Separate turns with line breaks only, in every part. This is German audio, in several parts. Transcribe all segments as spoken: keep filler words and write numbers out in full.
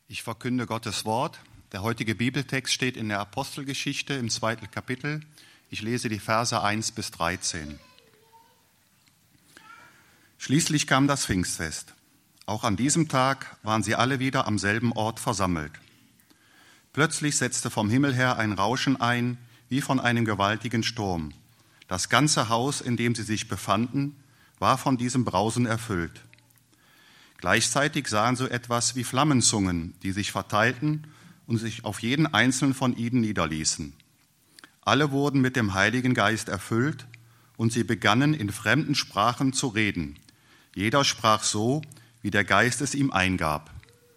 Ich verkünde Gottes Wort. Der heutige Bibeltext steht in der Apostelgeschichte im zweiten Kapitel. Ich lese die Verse eins bis dreizehn. Schließlich kam das Pfingstfest. Auch an diesem Tag waren sie alle wieder am selben Ort versammelt. Plötzlich setzte vom Himmel her ein Rauschen ein, wie von einem gewaltigen Sturm. Das ganze Haus, in dem sie sich befanden, war von diesem Brausen erfüllt. Gleichzeitig sahen sie etwas wie Flammenzungen, die sich verteilten und sich auf jeden einzelnen von ihnen niederließen. Alle wurden mit dem Heiligen Geist erfüllt und sie begannen in fremden Sprachen zu reden. Jeder sprach so, wie der Geist es ihm eingab.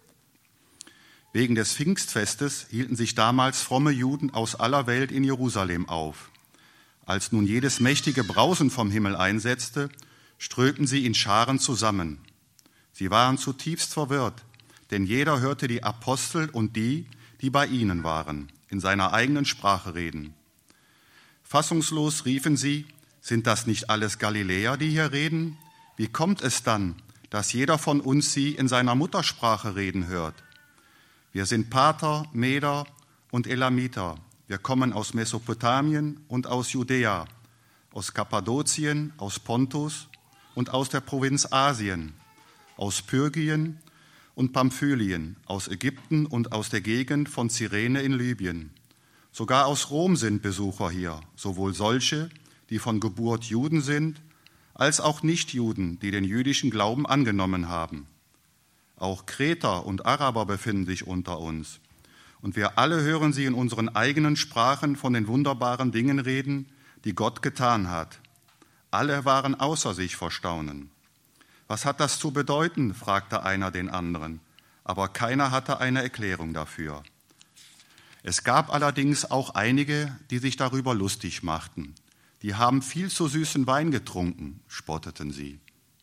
Wegen des Pfingstfestes hielten sich damals fromme Juden aus aller Welt in Jerusalem auf. Als nun jedes mächtige Brausen vom Himmel einsetzte, strömten sie in Scharen zusammen. Sie waren zutiefst verwirrt, denn jeder hörte die Apostel und die, die bei ihnen waren, in seiner eigenen Sprache reden. Fassungslos riefen sie: Sind das nicht alles Galiläer, die hier reden? Wie kommt es dann, dass jeder von uns sie in seiner Muttersprache reden hört? Wir sind Parther, Meder und Elamiter. Wir kommen aus Mesopotamien und aus Judäa, aus Kappadokien, aus Pontus und aus der Provinz Asien, aus Pyrgien und Pamphylien, aus Ägypten und aus der Gegend von Cyrene in Libyen. Sogar aus Rom sind Besucher hier, sowohl solche, die von Geburt Juden sind, als auch Nichtjuden, die den jüdischen Glauben angenommen haben. Auch Kreter und Araber befinden sich unter uns. Und wir alle hören sie in unseren eigenen Sprachen von den wunderbaren Dingen reden, die Gott getan hat. Alle waren außer sich vor Staunen. Was hat das zu bedeuten? Fragte einer den anderen, aber keiner hatte eine Erklärung dafür. Es gab allerdings auch einige, die sich darüber lustig machten. Die haben viel zu süßen Wein getrunken, spotteten sie.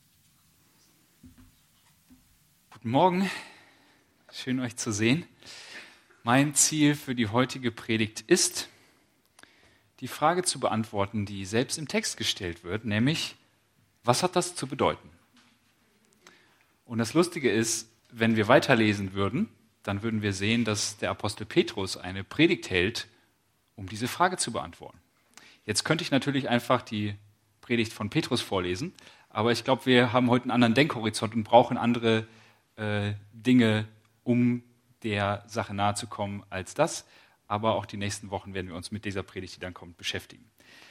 Guten Morgen, schön euch zu sehen. Mein Ziel für die heutige Predigt ist, die Frage zu beantworten, die selbst im Text gestellt wird, nämlich, was hat das zu bedeuten? Und das Lustige ist, wenn wir weiterlesen würden, dann würden wir sehen, dass der Apostel Petrus eine Predigt hält, um diese Frage zu beantworten. Jetzt könnte ich natürlich einfach die Predigt von Petrus vorlesen, aber ich glaube, wir haben heute einen anderen Denkhorizont und brauchen andere äh, Dinge, um der Sache nahe zu kommen als das. Aber auch die nächsten Wochen werden wir uns mit dieser Predigt, die dann kommt, beschäftigen.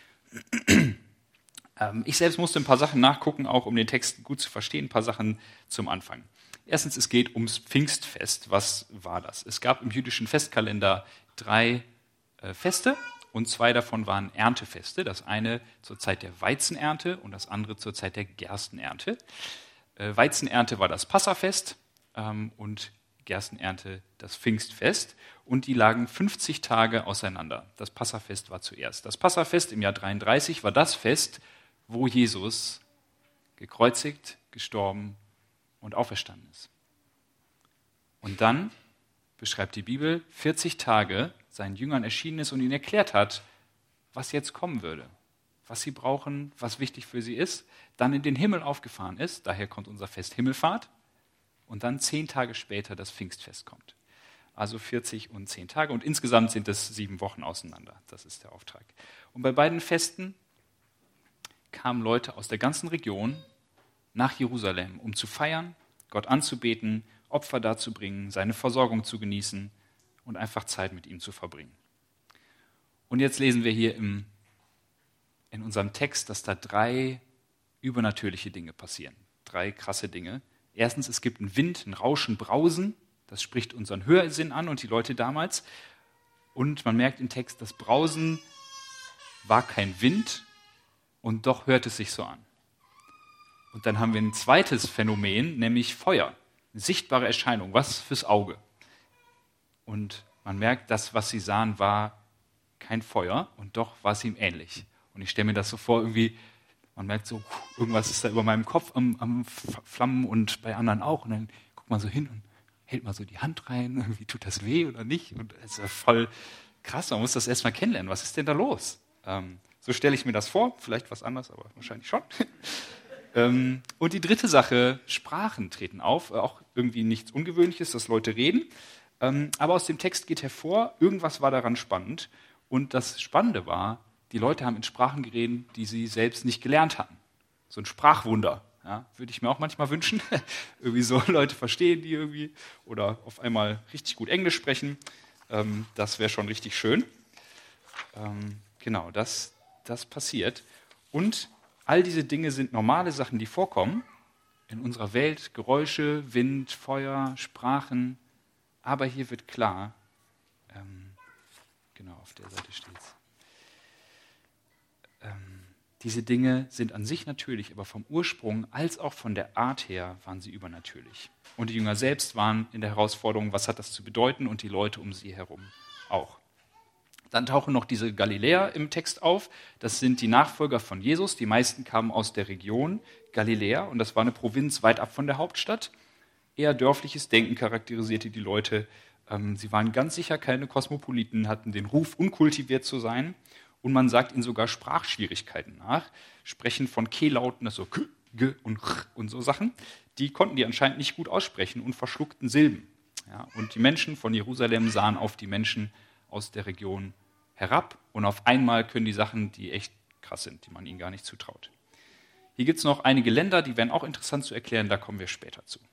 Ich selbst musste ein paar Sachen nachgucken, auch um den Text gut zu verstehen, ein paar Sachen zum Anfang. Erstens, es geht ums Pfingstfest. Was war das? Es gab im jüdischen Festkalender drei äh, Feste und zwei davon waren Erntefeste. Das eine zur Zeit der Weizenernte und das andere zur Zeit der Gerstenernte. Äh, Weizenernte war das Passafest ähm, und Gerstenernte das Pfingstfest. Und die lagen fünfzig Tage auseinander. Das Passafest war zuerst. Das Passafest im Jahr dreiunddreißig war das Fest, wo Jesus gekreuzigt, gestorben und auferstanden ist. Und dann beschreibt die Bibel vierzig Tage seinen Jüngern erschienen ist und ihnen erklärt hat, was jetzt kommen würde, was sie brauchen, was wichtig für sie ist, dann in den Himmel aufgefahren ist, daher kommt unser Fest Himmelfahrt, und dann zehn Tage später das Pfingstfest kommt. Also vierzig und zehn Tage und insgesamt sind es sieben Wochen auseinander. Das ist der Auftrag. Und bei beiden Festen kamen Leute aus der ganzen Region nach Jerusalem, um zu feiern, Gott anzubeten, Opfer darzubringen, seine Versorgung zu genießen und einfach Zeit mit ihm zu verbringen. Und jetzt lesen wir hier im, in unserem Text, dass da drei übernatürliche Dinge passieren. Drei krasse Dinge. Erstens, es gibt einen Wind, ein Rauschen, Brausen. Das spricht unseren Hörsinn an und die Leute damals. Und man merkt im Text, das Brausen war kein Wind, und doch hört es sich so an. Und dann haben wir ein zweites Phänomen, nämlich Feuer. Eine sichtbare Erscheinung, was fürs Auge. Und man merkt, das, was sie sahen, war kein Feuer und doch war es ihm ähnlich. Und ich stelle mir das so vor, irgendwie, man merkt so, irgendwas ist da über meinem Kopf am, am Flammen und bei anderen auch. Und dann guckt man so hin und hält mal so die Hand rein, irgendwie tut das weh oder nicht. Und es ist ja voll krass, man muss das erstmal kennenlernen. Was ist denn da los? Ähm, So stelle ich mir das vor, vielleicht was anderes, aber wahrscheinlich schon. ähm, und die dritte Sache, Sprachen treten auf. Auch irgendwie nichts Ungewöhnliches, dass Leute reden. Ähm, aber aus dem Text geht hervor, irgendwas war daran spannend. Und das Spannende war, die Leute haben in Sprachen geredet, die sie selbst nicht gelernt hatten. So ein Sprachwunder. Ja, würde ich mir auch manchmal wünschen. Irgendwie so Leute verstehen die irgendwie oder auf einmal richtig gut Englisch sprechen. Ähm, das wäre schon richtig schön. Ähm, genau, das, das passiert. Und all diese Dinge sind normale Sachen, die vorkommen in unserer Welt. Geräusche, Wind, Feuer, Sprachen. Aber hier wird klar, ähm, genau, auf der Seite steht es. Ähm, Diese Dinge sind an sich natürlich, aber vom Ursprung als auch von der Art her waren sie übernatürlich. Und die Jünger selbst waren in der Herausforderung, was hat das zu bedeuten, und die Leute um sie herum auch. Dann tauchen noch diese Galiläer im Text auf. Das sind die Nachfolger von Jesus. Die meisten kamen aus der Region Galiläa und das war eine Provinz weit ab von der Hauptstadt. Eher dörfliches Denken charakterisierte die Leute. Sie waren ganz sicher keine Kosmopoliten, hatten den Ruf, unkultiviert zu sein. Und man sagt ihnen sogar Sprachschwierigkeiten nach, sprechen von Kehllauten, das so K, G und Ch und so Sachen. Die konnten die anscheinend nicht gut aussprechen und verschluckten Silben. Ja, und die Menschen von Jerusalem sahen auf die Menschen aus der Region herab und auf einmal können die Sachen, die echt krass sind, die man ihnen gar nicht zutraut. Hier gibt es noch einige Länder, die wären auch interessant zu erklären, da kommen wir später zu.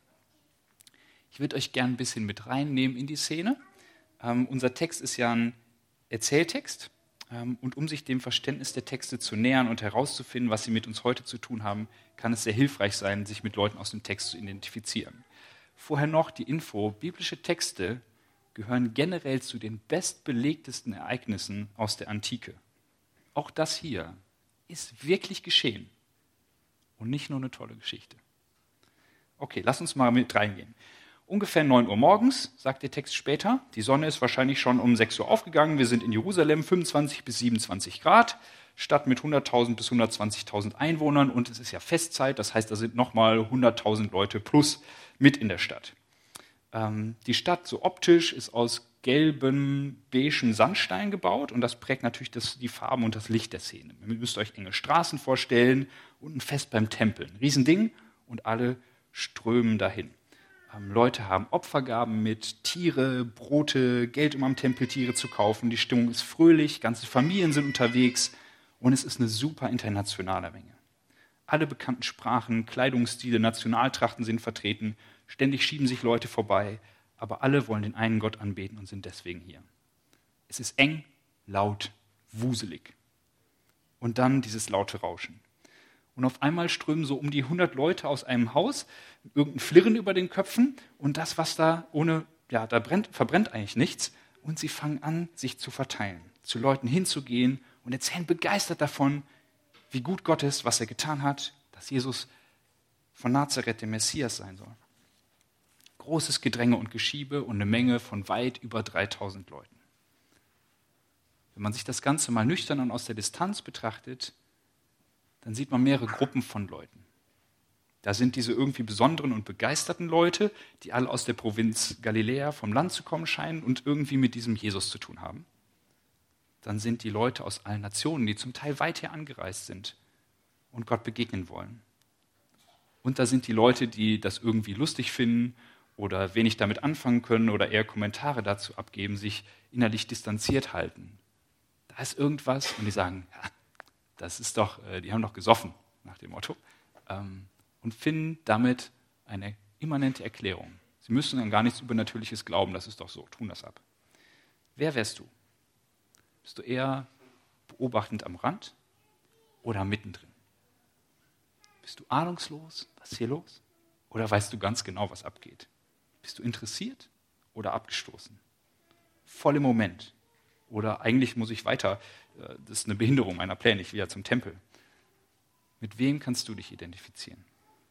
Ich würde euch gerne ein bisschen mit reinnehmen in die Szene. Ähm, unser Text ist ja ein Erzähltext. Und um sich dem Verständnis der Texte zu nähern und herauszufinden, was sie mit uns heute zu tun haben, kann es sehr hilfreich sein, sich mit Leuten aus dem Text zu identifizieren. Vorher noch die Info, biblische Texte gehören generell zu den bestbelegtesten Ereignissen aus der Antike. Auch das hier ist wirklich geschehen und nicht nur eine tolle Geschichte. Okay, lass uns mal mit reingehen. Ungefähr neun Uhr morgens, sagt der Text später. Die Sonne ist wahrscheinlich schon um sechs Uhr aufgegangen. Wir sind in Jerusalem, fünfundzwanzig bis siebenundzwanzig Grad. Stadt mit hunderttausend bis hundertzwanzigtausend Einwohnern. Und es ist ja Festzeit, das heißt, da sind nochmal hunderttausend Leute plus mit in der Stadt. Ähm, die Stadt, so optisch, ist aus gelbem, beigen Sandstein gebaut. Und das prägt natürlich das, die Farben und das Licht der Szene. Ihr müsst euch enge Straßen vorstellen und ein Fest beim Tempel. Ein Riesending und alle strömen dahin. Leute haben Opfergaben mit, Tiere, Brote, Geld, um am Tempel Tiere zu kaufen. Die Stimmung ist fröhlich, ganze Familien sind unterwegs und es ist eine super internationale Menge. Alle bekannten Sprachen, Kleidungsstile, Nationaltrachten sind vertreten. Ständig schieben sich Leute vorbei, aber alle wollen den einen Gott anbeten und sind deswegen hier. Es ist eng, laut, wuselig. Und dann dieses laute Rauschen. Und auf einmal strömen so um die hundert Leute aus einem Haus, irgendein Flirren über den Köpfen und das, was da ohne, ja, da brennt, verbrennt eigentlich nichts. Und sie fangen an, sich zu verteilen, zu Leuten hinzugehen und erzählen begeistert davon, wie gut Gott ist, was er getan hat, dass Jesus von Nazareth der Messias sein soll. Großes Gedränge und Geschiebe und eine Menge von weit über dreitausend Leuten. Wenn man sich das Ganze mal nüchtern und aus der Distanz betrachtet, dann sieht man mehrere Gruppen von Leuten. Da sind diese irgendwie besonderen und begeisterten Leute, die alle aus der Provinz Galiläa vom Land zu kommen scheinen und irgendwie mit diesem Jesus zu tun haben. Dann sind die Leute aus allen Nationen, die zum Teil weit her angereist sind und Gott begegnen wollen. Und da sind die Leute, die das irgendwie lustig finden oder wenig damit anfangen können oder eher Kommentare dazu abgeben, sich innerlich distanziert halten. Da ist irgendwas und die sagen, ja, das ist doch, die haben doch gesoffen, nach dem Motto, und finden damit eine immanente Erklärung. Sie müssen an gar nichts Übernatürliches glauben, das ist doch so, tun das ab. Wer wärst du? Bist du eher beobachtend am Rand oder mittendrin? Bist du ahnungslos, was ist hier los? Oder weißt du ganz genau, was abgeht? Bist du interessiert oder abgestoßen? Voll im Moment. Oder eigentlich muss ich weiter, das ist eine Behinderung meiner Pläne, ich will ja zum Tempel. Mit wem kannst du dich identifizieren?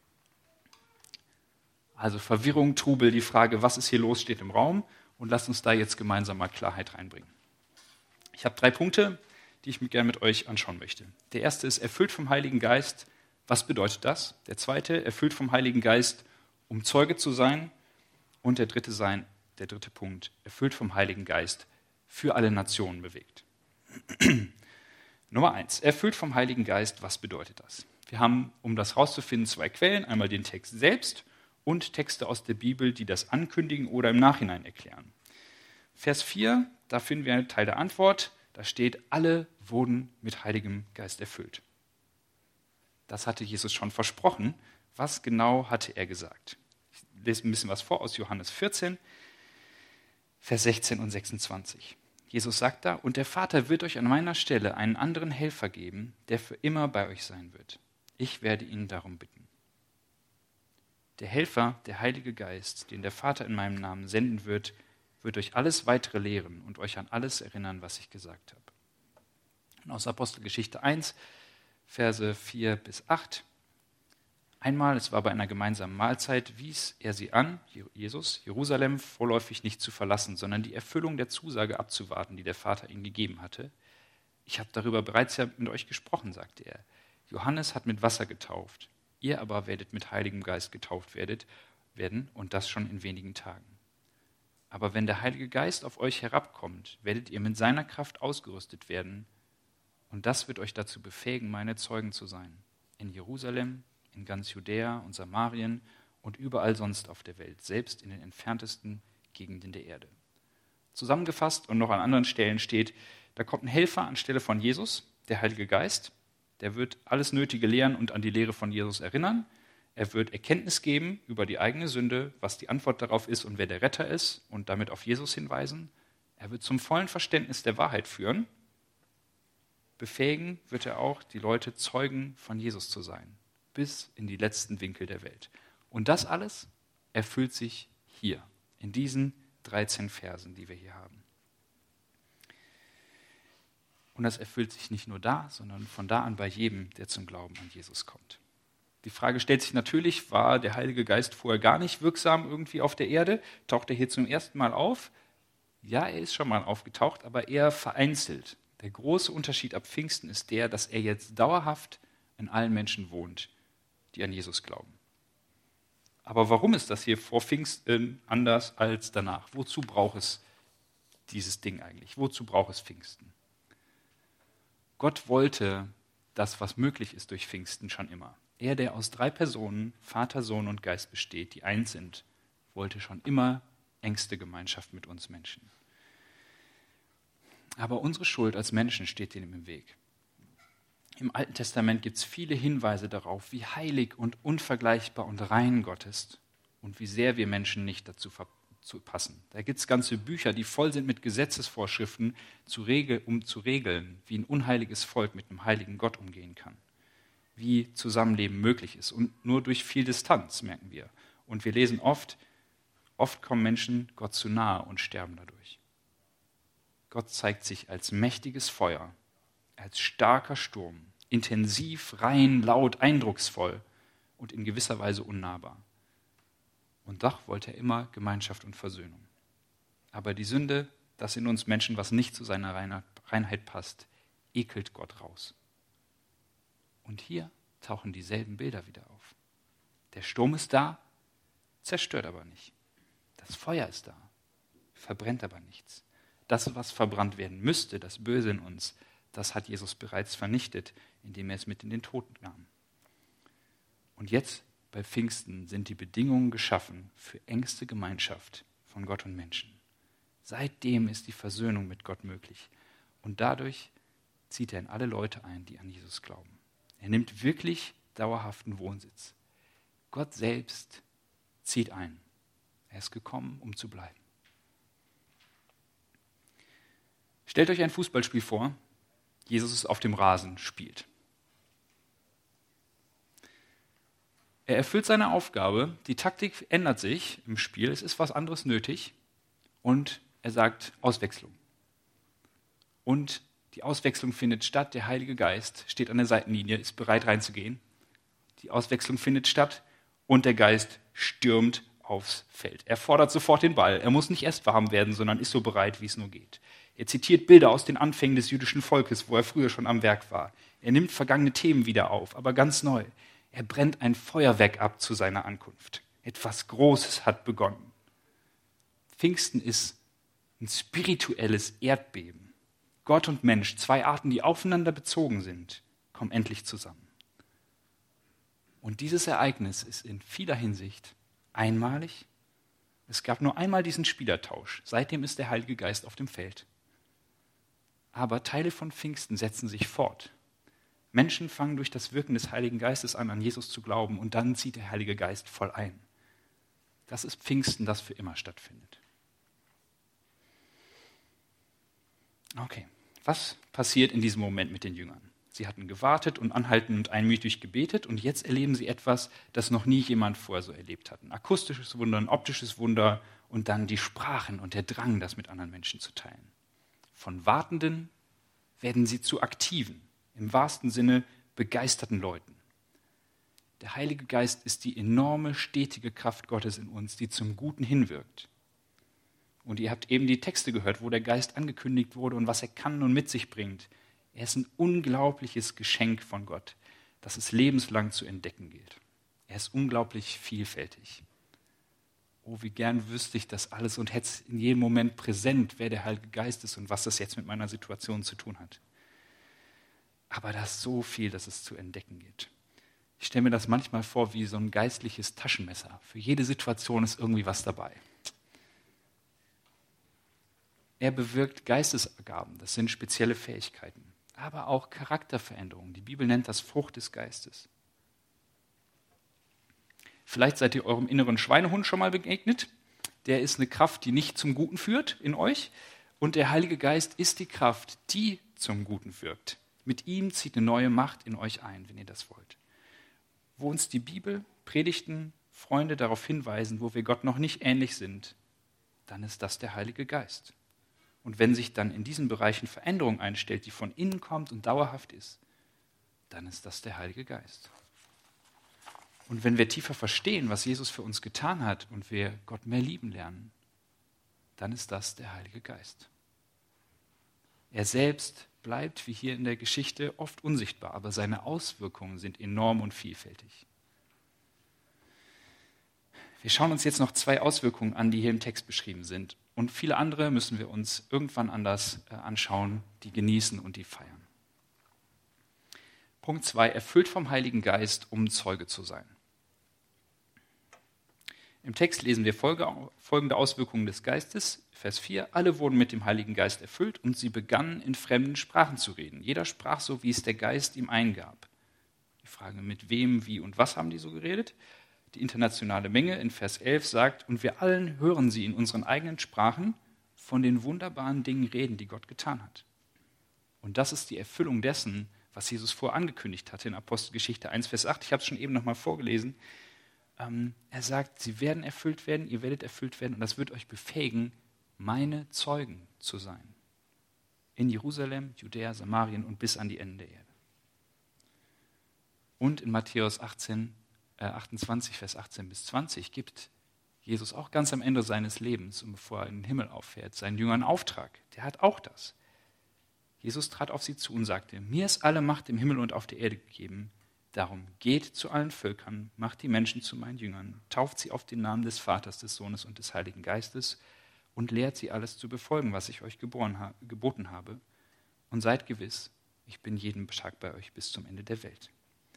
Also Verwirrung, Trubel, die Frage, was ist hier los, steht im Raum und lasst uns da jetzt gemeinsam mal Klarheit reinbringen. Ich habe drei Punkte, die ich gerne mit euch anschauen möchte. Der erste ist erfüllt vom Heiligen Geist. Was bedeutet das? Der zweite, erfüllt vom Heiligen Geist, um Zeuge zu sein. Und der dritte, sein, der dritte Punkt, erfüllt vom Heiligen Geist, für alle Nationen bewegt. Nummer eins, erfüllt vom Heiligen Geist, was bedeutet das? Wir haben, um das rauszufinden, zwei Quellen. Einmal den Text selbst und Texte aus der Bibel, die das ankündigen oder im Nachhinein erklären. Vers vier, da finden wir einen Teil der Antwort. Da steht, alle wurden mit Heiligem Geist erfüllt. Das hatte Jesus schon versprochen. Was genau hatte er gesagt? Ich lese ein bisschen was vor aus Johannes vierzehn, Vers sechzehn und sechsundzwanzig. Jesus sagt da, und der Vater wird euch an meiner Stelle einen anderen Helfer geben, der für immer bei euch sein wird. Ich werde ihn darum bitten. Der Helfer, der Heilige Geist, den der Vater in meinem Namen senden wird, wird euch alles weitere lehren und euch an alles erinnern, was ich gesagt habe. Und aus Apostelgeschichte eins, Verse vier bis acht. Einmal, es war bei einer gemeinsamen Mahlzeit, wies er sie an, Jesus, Jerusalem vorläufig nicht zu verlassen, sondern die Erfüllung der Zusage abzuwarten, die der Vater ihnen gegeben hatte. Ich habe darüber bereits ja mit euch gesprochen, sagte er. Johannes hat mit Wasser getauft, ihr aber werdet mit Heiligem Geist getauft werdet, werden und das schon in wenigen Tagen. Aber wenn der Heilige Geist auf euch herabkommt, werdet ihr mit seiner Kraft ausgerüstet werden und das wird euch dazu befähigen, meine Zeugen zu sein. In Jerusalem, in ganz Judäa und Samarien und überall sonst auf der Welt, selbst in den entferntesten Gegenden der Erde. Zusammengefasst und noch an anderen Stellen steht, da kommt ein Helfer anstelle von Jesus, der Heilige Geist, der wird alles Nötige lehren und an die Lehre von Jesus erinnern. Er wird Erkenntnis geben über die eigene Sünde, was die Antwort darauf ist und wer der Retter ist und damit auf Jesus hinweisen. Er wird zum vollen Verständnis der Wahrheit führen. Befähigen wird er auch, die Leute Zeugen von Jesus zu sein, bis in die letzten Winkel der Welt. Und das alles erfüllt sich hier, in diesen dreizehn Versen, die wir hier haben. Und das erfüllt sich nicht nur da, sondern von da an bei jedem, der zum Glauben an Jesus kommt. Die Frage stellt sich natürlich, war der Heilige Geist vorher gar nicht wirksam irgendwie auf der Erde? Taucht er hier zum ersten Mal auf? Ja, er ist schon mal aufgetaucht, aber eher vereinzelt. Der große Unterschied ab Pfingsten ist der, dass er jetzt dauerhaft in allen Menschen wohnt, die an Jesus glauben. Aber warum ist das hier vor Pfingsten anders als danach? Wozu braucht es dieses Ding eigentlich? Wozu braucht es Pfingsten? Gott wollte das, was möglich ist durch Pfingsten, schon immer. Er, der aus drei Personen, Vater, Sohn und Geist besteht, die eins sind, wollte schon immer engste Gemeinschaft mit uns Menschen. Aber unsere Schuld als Menschen steht dem im Weg. Im Alten Testament gibt es viele Hinweise darauf, wie heilig und unvergleichbar und rein Gott ist und wie sehr wir Menschen nicht dazu verpassen. Zu passen. Da gibt es ganze Bücher, die voll sind mit Gesetzesvorschriften, zu regel, um zu regeln, wie ein unheiliges Volk mit einem heiligen Gott umgehen kann. Wie Zusammenleben möglich ist. Und nur durch viel Distanz, merken wir. Und wir lesen oft, oft kommen Menschen Gott zu nahe und sterben dadurch. Gott zeigt sich als mächtiges Feuer, als starker Sturm, intensiv, rein, laut, eindrucksvoll und in gewisser Weise unnahbar. Und doch wollte er immer Gemeinschaft und Versöhnung. Aber die Sünde, das in uns Menschen, was nicht zu seiner Reinheit passt, ekelt Gott raus. Und hier tauchen dieselben Bilder wieder auf. Der Sturm ist da, zerstört aber nicht. Das Feuer ist da, verbrennt aber nichts. Das, was verbrannt werden müsste, das Böse in uns, das hat Jesus bereits vernichtet, indem er es mit in den Tod nahm. Und jetzt bei Pfingsten sind die Bedingungen geschaffen für engste Gemeinschaft von Gott und Menschen. Seitdem ist die Versöhnung mit Gott möglich. Und dadurch zieht er in alle Leute ein, die an Jesus glauben. Er nimmt wirklich dauerhaften Wohnsitz. Gott selbst zieht ein. Er ist gekommen, um zu bleiben. Stellt euch ein Fußballspiel vor, Jesus auf dem Rasen spielt. Er erfüllt seine Aufgabe, die Taktik ändert sich im Spiel, es ist was anderes nötig und er sagt Auswechslung. Und die Auswechslung findet statt, der Heilige Geist steht an der Seitenlinie, ist bereit reinzugehen. Die Auswechslung findet statt und der Geist stürmt aufs Feld. Er fordert sofort den Ball, er muss nicht erst warm werden, sondern ist so bereit, wie es nur geht. Er zitiert Bilder aus den Anfängen des jüdischen Volkes, wo er früher schon am Werk war. Er nimmt vergangene Themen wieder auf, aber ganz neu. Er brennt ein Feuerwerk ab zu seiner Ankunft. Etwas Großes hat begonnen. Pfingsten ist ein spirituelles Erdbeben. Gott und Mensch, zwei Arten, die aufeinander bezogen sind, kommen endlich zusammen. Und dieses Ereignis ist in vieler Hinsicht einmalig. Es gab nur einmal diesen Spielertausch. Seitdem ist der Heilige Geist auf dem Feld. Aber Teile von Pfingsten setzen sich fort. Menschen fangen durch das Wirken des Heiligen Geistes an, an Jesus zu glauben, und dann zieht der Heilige Geist voll ein. Das ist Pfingsten, das für immer stattfindet. Okay, was passiert in diesem Moment mit den Jüngern? Sie hatten gewartet und anhaltend und einmütig gebetet, und jetzt erleben sie etwas, das noch nie jemand vorher so erlebt hat. Ein akustisches Wunder, ein optisches Wunder und dann die Sprachen und der Drang, das mit anderen Menschen zu teilen. Von Wartenden werden sie zu Aktiven, im wahrsten Sinne begeisterten Leuten. Der Heilige Geist ist die enorme, stetige Kraft Gottes in uns, die zum Guten hinwirkt. Und ihr habt eben die Texte gehört, wo der Geist angekündigt wurde und was er kann und mit sich bringt. Er ist ein unglaubliches Geschenk von Gott, das es lebenslang zu entdecken gilt. Er ist unglaublich vielfältig. Oh, wie gern wüsste ich das alles und hätte es in jedem Moment präsent, wer der Heilige Geist ist und was das jetzt mit meiner Situation zu tun hat. Aber da ist so viel, dass es zu entdecken gilt. Ich stelle mir das manchmal vor wie so ein geistliches Taschenmesser. Für jede Situation ist irgendwie was dabei. Er bewirkt Geistesgaben, das sind spezielle Fähigkeiten, aber auch Charakterveränderungen. Die Bibel nennt das Frucht des Geistes. Vielleicht seid ihr eurem inneren Schweinehund schon mal begegnet. Der ist eine Kraft, die nicht zum Guten führt in euch. Und der Heilige Geist ist die Kraft, die zum Guten wirkt. Mit ihm zieht eine neue Macht in euch ein, wenn ihr das wollt. Wo uns die Bibel, Predigten, Freunde darauf hinweisen, wo wir Gott noch nicht ähnlich sind, dann ist das der Heilige Geist. Und wenn sich dann in diesen Bereichen Veränderung einstellt, die von innen kommt und dauerhaft ist, dann ist das der Heilige Geist. Und wenn wir tiefer verstehen, was Jesus für uns getan hat und wir Gott mehr lieben lernen, dann ist das der Heilige Geist. Er selbst bleibt, wie hier in der Geschichte, oft unsichtbar, aber seine Auswirkungen sind enorm und vielfältig. Wir schauen uns jetzt noch zwei Auswirkungen an, die hier im Text beschrieben sind. Und viele andere müssen wir uns irgendwann anders äh, anschauen, die genießen und die feiern. Punkt zwei, erfüllt vom Heiligen Geist, um Zeuge zu sein. Im Text lesen wir folgende Auswirkungen des Geistes. Vers vier, alle wurden mit dem Heiligen Geist erfüllt und sie begannen in fremden Sprachen zu reden. Jeder sprach so, wie es der Geist ihm eingab. Die Frage, mit wem, wie und was haben die so geredet? Die internationale Menge in Vers elf sagt, und wir allen hören sie in unseren eigenen Sprachen von den wunderbaren Dingen reden, die Gott getan hat. Und das ist die Erfüllung dessen, was Jesus vorher angekündigt hatte in Apostelgeschichte eins, Vers acht. Ich habe es schon eben nochmal vorgelesen. Ähm, er sagt, sie werden erfüllt werden, ihr werdet erfüllt werden und das wird euch befähigen, meine Zeugen zu sein. In Jerusalem, Judäa, Samarien und bis an die Enden der Erde. Und in Matthäus achtzehn, äh achtundzwanzig, Vers achtzehn bis zwanzig gibt Jesus auch ganz am Ende seines Lebens und bevor er in den Himmel auffährt, seinen Jüngern Auftrag. Der hat auch das. Jesus trat auf sie zu und sagte, mir ist alle Macht im Himmel und auf der Erde gegeben. Darum geht zu allen Völkern, macht die Menschen zu meinen Jüngern, tauft sie auf den Namen des Vaters, des Sohnes und des Heiligen Geistes und lehrt sie alles zu befolgen, was ich euch geboren ha- geboten habe. Und seid gewiss, ich bin jeden Tag bei euch bis zum Ende der Welt.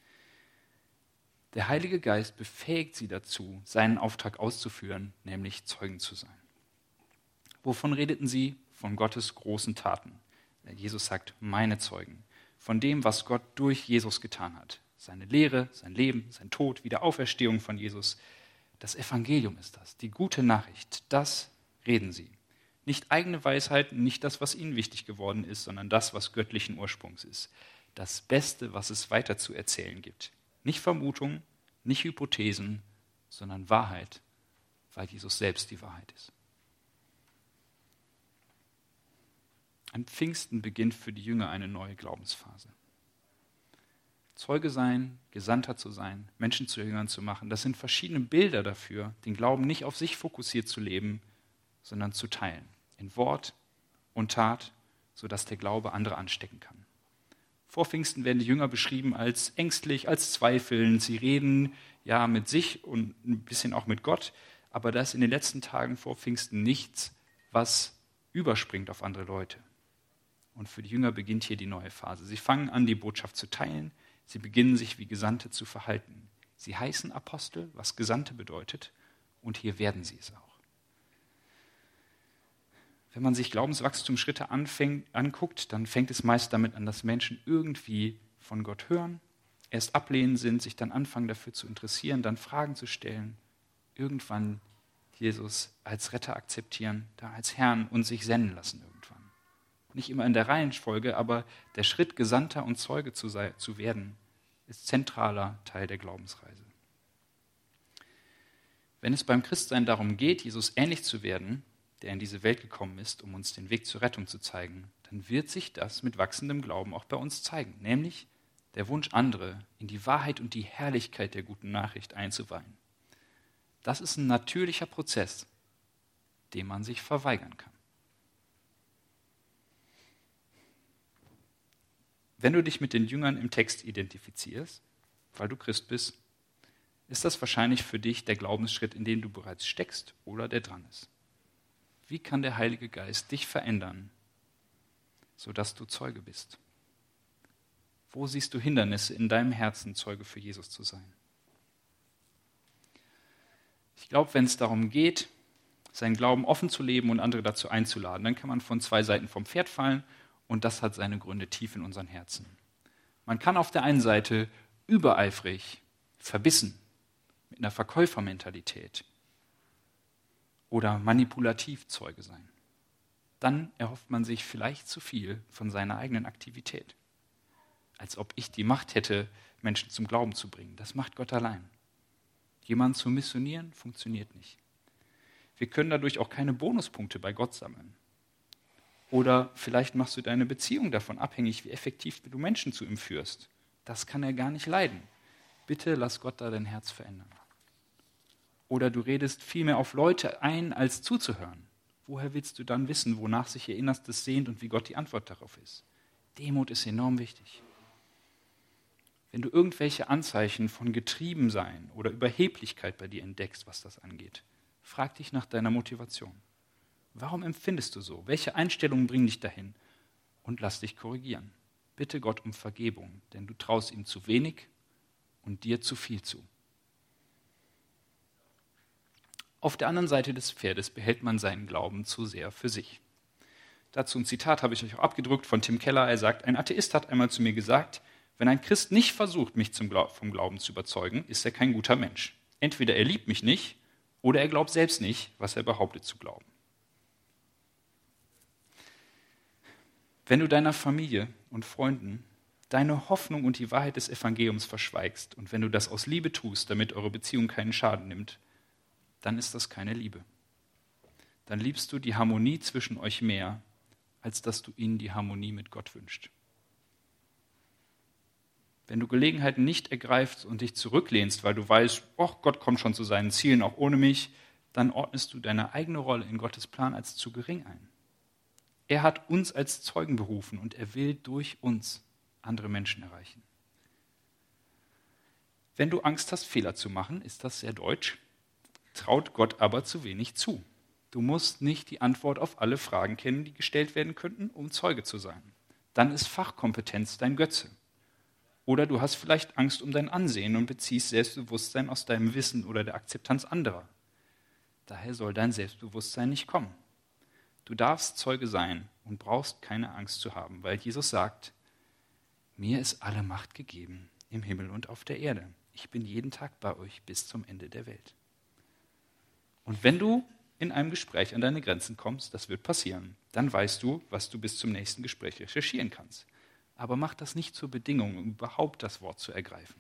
Der Heilige Geist befähigt sie dazu, seinen Auftrag auszuführen, nämlich Zeugen zu sein. Wovon redeten sie? Von Gottes großen Taten. Jesus sagt, meine Zeugen. Von dem, was Gott durch Jesus getan hat. Seine Lehre, sein Leben, sein Tod, Wiederauferstehung von Jesus. Das Evangelium ist das, die gute Nachricht. Das reden sie. Nicht eigene Weisheiten, nicht das, was ihnen wichtig geworden ist, sondern das, was göttlichen Ursprungs ist. Das Beste, was es weiter zu erzählen gibt. Nicht Vermutungen, nicht Hypothesen, sondern Wahrheit, weil Jesus selbst die Wahrheit ist. An Pfingsten beginnt für die Jünger eine neue Glaubensphase. Zeuge sein, Gesandter zu sein, Menschen zu Jüngern zu machen, das sind verschiedene Bilder dafür, den Glauben nicht auf sich fokussiert zu leben, sondern zu teilen. In Wort und Tat, sodass der Glaube andere anstecken kann. Vor Pfingsten werden die Jünger beschrieben als ängstlich, als zweifelnd. Sie reden ja mit sich und ein bisschen auch mit Gott, aber da ist in den letzten Tagen vor Pfingsten nichts, was überspringt auf andere Leute. Und für die Jünger beginnt hier die neue Phase. Sie fangen an, die Botschaft zu teilen. Sie beginnen sich wie Gesandte zu verhalten. Sie heißen Apostel, was Gesandte bedeutet, und hier werden sie es auch. Wenn man sich Glaubenswachstumsschritte anfängt, anguckt, dann fängt es meist damit an, dass Menschen irgendwie von Gott hören, erst ablehnend sind, sich dann anfangen dafür zu interessieren, dann Fragen zu stellen, irgendwann Jesus als Retter akzeptieren, dann als Herrn und sich senden lassen irgendwann. Nicht immer in der Reihenfolge, aber der Schritt, Gesandter und Zeuge zu, sei, zu werden, ist zentraler Teil der Glaubensreise. Wenn es beim Christsein darum geht, Jesus ähnlich zu werden, der in diese Welt gekommen ist, um uns den Weg zur Rettung zu zeigen, dann wird sich das mit wachsendem Glauben auch bei uns zeigen, nämlich der Wunsch, andere in die Wahrheit und die Herrlichkeit der guten Nachricht einzuweihen. Das ist ein natürlicher Prozess, dem man sich verweigern kann. Wenn du dich mit den Jüngern im Text identifizierst, weil du Christ bist, ist das wahrscheinlich für dich der Glaubensschritt, in dem du bereits steckst oder der dran ist. Wie kann der Heilige Geist dich verändern, sodass du Zeuge bist? Wo siehst du Hindernisse in deinem Herzen, Zeuge für Jesus zu sein? Ich glaube, wenn es darum geht, seinen Glauben offen zu leben und andere dazu einzuladen, dann kann man von zwei Seiten vom Pferd fallen und das hat seine Gründe tief in unseren Herzen. Man kann auf der einen Seite übereifrig, verbissen, mit einer Verkäufermentalität oder manipulativ Zeuge sein. Dann erhofft man sich vielleicht zu viel von seiner eigenen Aktivität. Als ob ich die Macht hätte, Menschen zum Glauben zu bringen. Das macht Gott allein. Jemanden zu missionieren, funktioniert nicht. Wir können dadurch auch keine Bonuspunkte bei Gott sammeln. Oder vielleicht machst du deine Beziehung davon abhängig, wie effektiv du Menschen zu ihm führst. Das kann er gar nicht leiden. Bitte lass Gott da dein Herz verändern. Oder du redest viel mehr auf Leute ein, als zuzuhören. Woher willst du dann wissen, wonach sich ihr Innerstes sehnt und wie Gott die Antwort darauf ist? Demut ist enorm wichtig. Wenn du irgendwelche Anzeichen von Getriebensein oder Überheblichkeit bei dir entdeckst, was das angeht, frag dich nach deiner Motivation. Warum empfindest du so? Welche Einstellungen bringen dich dahin? Und lass dich korrigieren. Bitte Gott um Vergebung, denn du traust ihm zu wenig und dir zu viel zu. Auf der anderen Seite des Pferdes behält man seinen Glauben zu sehr für sich. Dazu ein Zitat habe ich euch auch abgedruckt von Tim Keller. Er sagt, ein Atheist hat einmal zu mir gesagt, wenn ein Christ nicht versucht, mich zum Glaub- vom Glauben zu überzeugen, ist er kein guter Mensch. Entweder er liebt mich nicht oder er glaubt selbst nicht, was er behauptet zu glauben. Wenn du deiner Familie und Freunden deine Hoffnung und die Wahrheit des Evangeliums verschweigst und wenn du das aus Liebe tust, damit eure Beziehung keinen Schaden nimmt, dann ist das keine Liebe. Dann liebst du die Harmonie zwischen euch mehr, als dass du ihnen die Harmonie mit Gott wünschst. Wenn du Gelegenheiten nicht ergreifst und dich zurücklehnst, weil du weißt, oh, Gott kommt schon zu seinen Zielen auch ohne mich, dann ordnest du deine eigene Rolle in Gottes Plan als zu gering ein. Er hat uns als Zeugen berufen und er will durch uns andere Menschen erreichen. Wenn du Angst hast, Fehler zu machen, ist das sehr deutsch, traut Gott aber zu wenig zu. Du musst nicht die Antwort auf alle Fragen kennen, die gestellt werden könnten, um Zeuge zu sein. Dann ist Fachkompetenz dein Götze. Oder du hast vielleicht Angst um dein Ansehen und beziehst Selbstbewusstsein aus deinem Wissen oder der Akzeptanz anderer. Daher soll dein Selbstbewusstsein nicht kommen. Du darfst Zeuge sein und brauchst keine Angst zu haben, weil Jesus sagt, mir ist alle Macht gegeben im Himmel und auf der Erde. Ich bin jeden Tag bei euch bis zum Ende der Welt. Und wenn du in einem Gespräch an deine Grenzen kommst, das wird passieren, dann weißt du, was du bis zum nächsten Gespräch recherchieren kannst. Aber mach das nicht zur Bedingung, um überhaupt das Wort zu ergreifen.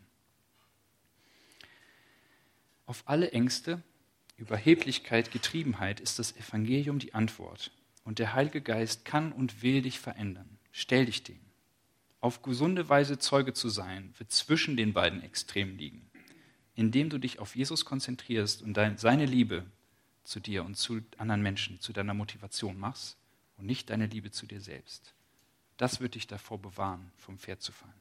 Auf alle Ängste, Überheblichkeit, Getriebenheit ist das Evangelium die Antwort. Und der Heilige Geist kann und will dich verändern. Stell dich dem. Auf gesunde Weise Zeuge zu sein, wird zwischen den beiden Extremen liegen. Indem du dich auf Jesus konzentrierst und dein, seine Liebe zu dir und zu anderen Menschen, zu deiner Motivation machst und nicht deine Liebe zu dir selbst. Das wird dich davor bewahren, vom Pferd zu fallen.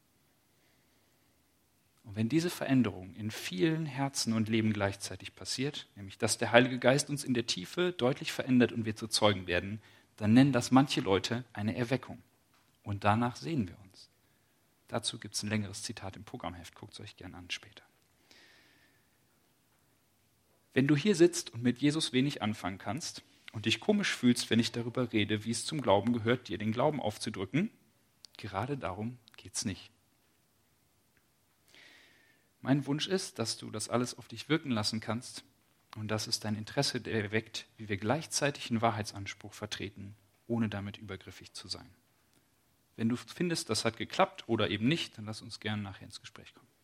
Und wenn diese Veränderung in vielen Herzen und Leben gleichzeitig passiert, nämlich dass der Heilige Geist uns in der Tiefe deutlich verändert und wir zu Zeugen werden, dann nennen das manche Leute eine Erweckung. Und danach sehen wir uns. Dazu gibt es ein längeres Zitat im Programmheft, guckt es euch gerne an später. Wenn du hier sitzt und mit Jesus wenig anfangen kannst und dich komisch fühlst, wenn ich darüber rede, wie es zum Glauben gehört, dir den Glauben aufzudrücken, gerade darum geht's nicht. Mein Wunsch ist, dass du das alles auf dich wirken lassen kannst und dass es dein Interesse erweckt, wie wir gleichzeitig einen Wahrheitsanspruch vertreten, ohne damit übergriffig zu sein. Wenn du findest, das hat geklappt oder eben nicht, dann lass uns gerne nachher ins Gespräch kommen.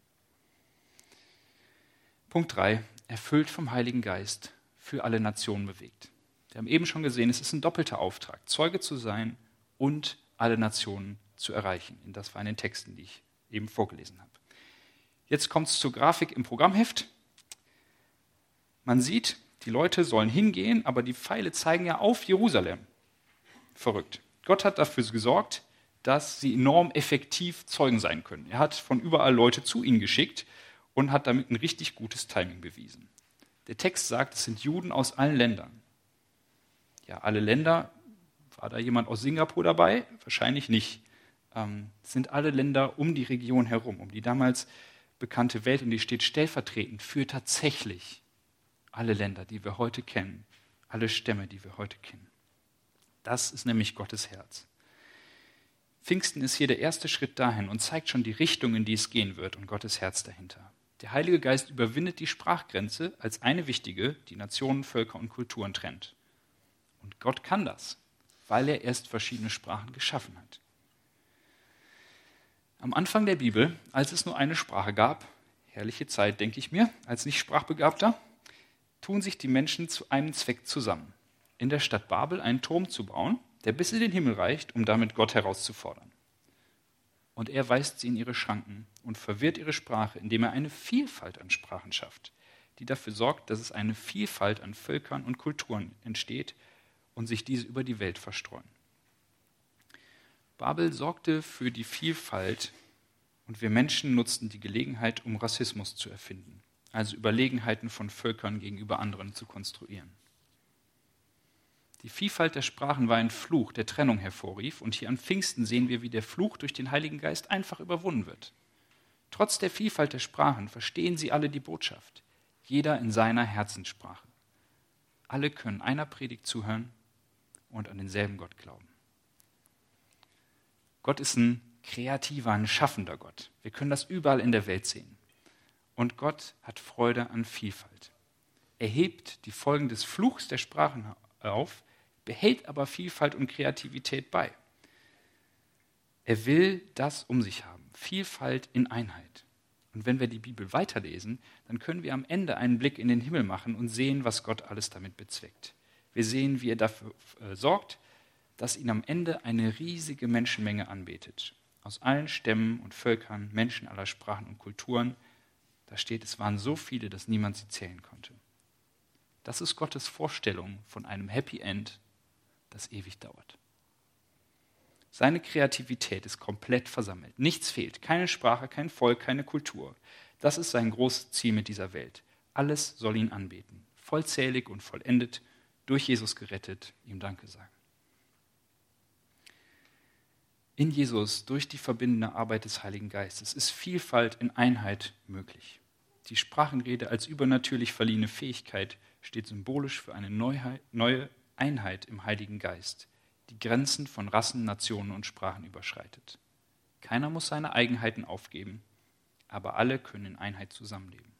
Punkt drei. Erfüllt vom Heiligen Geist, für alle Nationen bewegt. Wir haben eben schon gesehen, es ist ein doppelter Auftrag, Zeuge zu sein und alle Nationen zu erreichen. Das war in den Texten, die ich eben vorgelesen habe. Jetzt kommt es zur Grafik im Programmheft. Man sieht, die Leute sollen hingehen, aber die Pfeile zeigen ja auf Jerusalem. Verrückt. Gott hat dafür gesorgt, dass sie enorm effektiv Zeugen sein können. Er hat von überall Leute zu ihnen geschickt und hat damit ein richtig gutes Timing bewiesen. Der Text sagt, es sind Juden aus allen Ländern. Ja, alle Länder, war da jemand aus Singapur dabei? Wahrscheinlich nicht. Ähm, es sind alle Länder um die Region herum, um die damals bekannte Welt, und die steht stellvertretend für tatsächlich alle Länder, die wir heute kennen, alle Stämme, die wir heute kennen. Das ist nämlich Gottes Herz. Pfingsten ist hier der erste Schritt dahin und zeigt schon die Richtung, in die es gehen wird, und Gottes Herz dahinter. Der Heilige Geist überwindet die Sprachgrenze als eine wichtige, die Nationen, Völker und Kulturen trennt. Und Gott kann das, weil er erst verschiedene Sprachen geschaffen hat. Am Anfang der Bibel, als es nur eine Sprache gab, herrliche Zeit, denke ich mir, als nicht Sprachbegabter, tun sich die Menschen zu einem Zweck zusammen, in der Stadt Babel einen Turm zu bauen, der bis in den Himmel reicht, um damit Gott herauszufordern. Und er weist sie in ihre Schranken und verwirrt ihre Sprache, indem er eine Vielfalt an Sprachen schafft, die dafür sorgt, dass es eine Vielfalt an Völkern und Kulturen entsteht und sich diese über die Welt verstreuen. Babel sorgte für die Vielfalt und wir Menschen nutzten die Gelegenheit, um Rassismus zu erfinden, also Überlegenheiten von Völkern gegenüber anderen zu konstruieren. Die Vielfalt der Sprachen war ein Fluch, der Trennung hervorrief, und hier an Pfingsten sehen wir, wie der Fluch durch den Heiligen Geist einfach überwunden wird. Trotz der Vielfalt der Sprachen verstehen sie alle die Botschaft, jeder in seiner Herzenssprache. Alle können einer Predigt zuhören und an denselben Gott glauben. Gott ist ein kreativer, ein schaffender Gott. Wir können das überall in der Welt sehen. Und Gott hat Freude an Vielfalt. Er hebt die Folgen des Fluchs der Sprachen auf, behält aber Vielfalt und Kreativität bei. Er will das um sich haben, Vielfalt in Einheit. Und wenn wir die Bibel weiterlesen, dann können wir am Ende einen Blick in den Himmel machen und sehen, was Gott alles damit bezweckt. Wir sehen, wie er dafür äh, sorgt, dass ihn am Ende eine riesige Menschenmenge anbetet. Aus allen Stämmen und Völkern, Menschen aller Sprachen und Kulturen. Da steht, es waren so viele, dass niemand sie zählen konnte. Das ist Gottes Vorstellung von einem Happy End, das ewig dauert. Seine Kreativität ist komplett versammelt. Nichts fehlt. Keine Sprache, kein Volk, keine Kultur. Das ist sein großes Ziel mit dieser Welt. Alles soll ihn anbeten. Vollzählig und vollendet, durch Jesus gerettet, ihm Danke sagen. In Jesus, durch die verbindende Arbeit des Heiligen Geistes, ist Vielfalt in Einheit möglich. Die Sprachenrede als übernatürlich verliehene Fähigkeit steht symbolisch für eine Neuheit, neue Einheit im Heiligen Geist, die Grenzen von Rassen, Nationen und Sprachen überschreitet. Keiner muss seine Eigenheiten aufgeben, aber alle können in Einheit zusammenleben.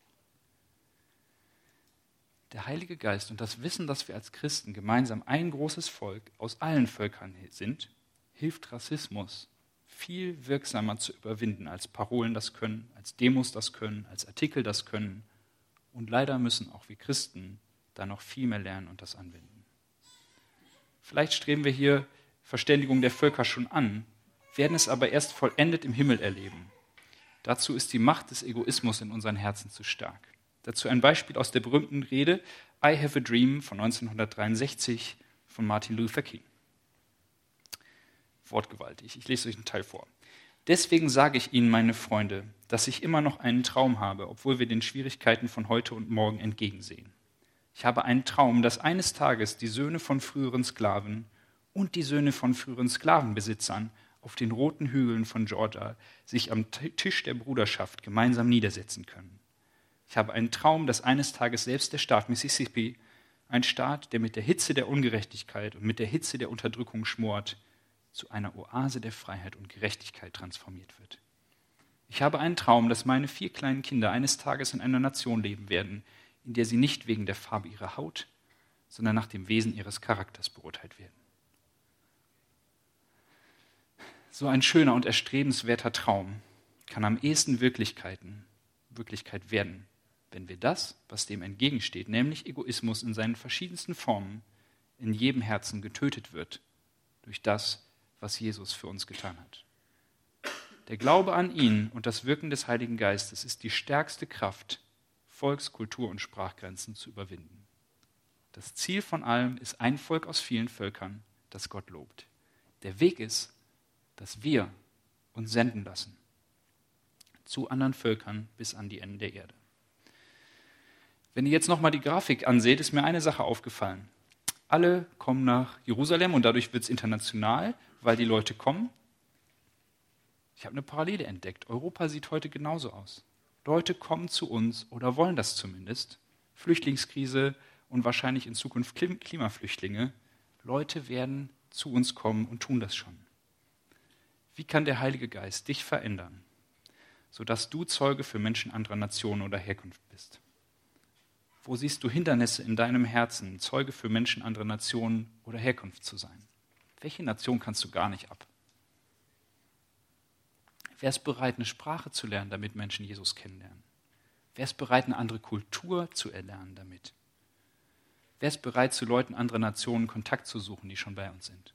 Der Heilige Geist und das Wissen, dass wir als Christen gemeinsam ein großes Volk aus allen Völkern sind, hilft Rassismus viel wirksamer zu überwinden, als Parolen das können, als Demos das können, als Artikel das können. Und leider müssen auch wir Christen da noch viel mehr lernen und das anwenden. Vielleicht streben wir hier Verständigung der Völker schon an, werden es aber erst vollendet im Himmel erleben. Dazu ist die Macht des Egoismus in unseren Herzen zu stark. Dazu ein Beispiel aus der berühmten Rede I Have a Dream von neunzehnhundertdreiundsechzig von Martin Luther King. Wortgewaltig. Ich lese euch einen Teil vor. Deswegen sage ich Ihnen, meine Freunde, dass ich immer noch einen Traum habe, obwohl wir den Schwierigkeiten von heute und morgen entgegensehen. Ich habe einen Traum, dass eines Tages die Söhne von früheren Sklaven und die Söhne von früheren Sklavenbesitzern auf den roten Hügeln von Georgia sich am Tisch der Bruderschaft gemeinsam niedersetzen können. Ich habe einen Traum, dass eines Tages selbst der Staat Mississippi, ein Staat, der mit der Hitze der Ungerechtigkeit und mit der Hitze der Unterdrückung schmort, zu einer Oase der Freiheit und Gerechtigkeit transformiert wird. Ich habe einen Traum, dass meine vier kleinen Kinder eines Tages in einer Nation leben werden, in der sie nicht wegen der Farbe ihrer Haut, sondern nach dem Wesen ihres Charakters beurteilt werden. So ein schöner und erstrebenswerter Traum kann am ehesten Wirklichkeiten, Wirklichkeit werden, wenn wir das, was dem entgegensteht, nämlich Egoismus in seinen verschiedensten Formen, in jedem Herzen getötet wird durch das, was Jesus für uns getan hat. Der Glaube an ihn und das Wirken des Heiligen Geistes ist die stärkste Kraft, Volks-, Kultur- und Sprachgrenzen zu überwinden. Das Ziel von allem ist ein Volk aus vielen Völkern, das Gott lobt. Der Weg ist, dass wir uns senden lassen zu anderen Völkern bis an die Enden der Erde. Wenn ihr jetzt nochmal die Grafik anseht, ist mir eine Sache aufgefallen. Alle kommen nach Jerusalem und dadurch wird es international, weil die Leute kommen. Ich habe eine Parallele entdeckt. Europa sieht heute genauso aus. Leute kommen zu uns oder wollen das zumindest. Flüchtlingskrise und wahrscheinlich in Zukunft Klimaflüchtlinge. Leute werden zu uns kommen und tun das schon. Wie kann der Heilige Geist dich verändern, sodass du Zeuge für Menschen anderer Nationen oder Herkunft bist? Wo siehst du Hindernisse in deinem Herzen, Zeuge für Menschen anderer Nationen oder Herkunft zu sein? Welche Nation kannst du gar nicht ab? Wer ist bereit, eine Sprache zu lernen, damit Menschen Jesus kennenlernen? Wer ist bereit, eine andere Kultur zu erlernen damit? Wer ist bereit, zu Leuten anderer Nationen Kontakt zu suchen, die schon bei uns sind?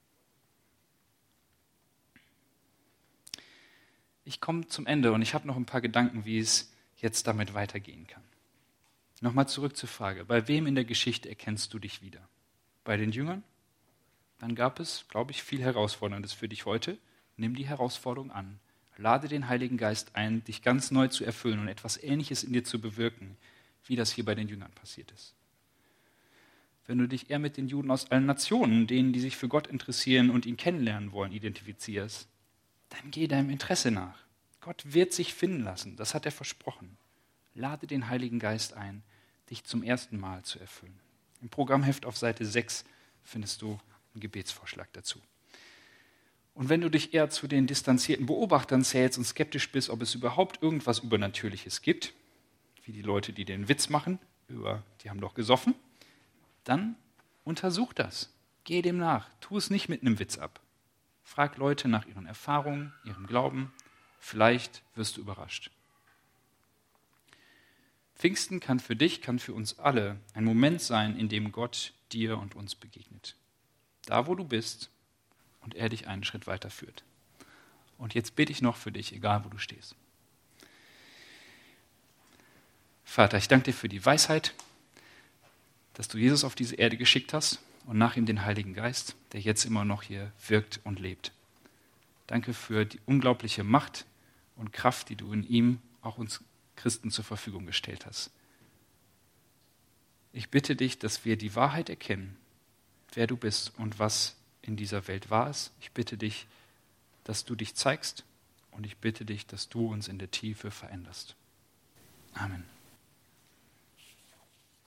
Ich komme zum Ende und ich habe noch ein paar Gedanken, wie es jetzt damit weitergehen kann. Nochmal zurück zur Frage, bei wem in der Geschichte erkennst du dich wieder? Bei den Jüngern? Dann gab es, glaube ich, viel Herausforderndes für dich heute. Nimm die Herausforderung an. Lade den Heiligen Geist ein, dich ganz neu zu erfüllen und etwas Ähnliches in dir zu bewirken, wie das hier bei den Jüngern passiert ist. Wenn du dich eher mit den Juden aus allen Nationen, denen, die sich für Gott interessieren und ihn kennenlernen wollen, identifizierst, dann geh deinem Interesse nach. Gott wird sich finden lassen, das hat er versprochen. Lade den Heiligen Geist ein, dich zum ersten Mal zu erfüllen. Im Programmheft auf Seite sechs findest du einen Gebetsvorschlag dazu. Und wenn du dich eher zu den distanzierten Beobachtern zählst und skeptisch bist, ob es überhaupt irgendwas Übernatürliches gibt, wie die Leute, die den Witz machen, über, die haben doch gesoffen, dann untersuch das. Geh dem nach. Tu es nicht mit einem Witz ab. Frag Leute nach ihren Erfahrungen, ihrem Glauben. Vielleicht wirst du überrascht. Pfingsten kann für dich, kann für uns alle ein Moment sein, in dem Gott dir und uns begegnet. Da, wo du bist und er dich einen Schritt weiter führt. Und jetzt bete ich noch für dich, egal wo du stehst. Vater, ich danke dir für die Weisheit, dass du Jesus auf diese Erde geschickt hast und nach ihm den Heiligen Geist, der jetzt immer noch hier wirkt und lebt. Danke für die unglaubliche Macht und Kraft, die du in ihm auch uns Christen zur Verfügung gestellt hast. Ich bitte dich, dass wir die Wahrheit erkennen, wer du bist und was in dieser Welt wahr ist. Ich bitte dich, dass du dich zeigst und ich bitte dich, dass du uns in der Tiefe veränderst. Amen.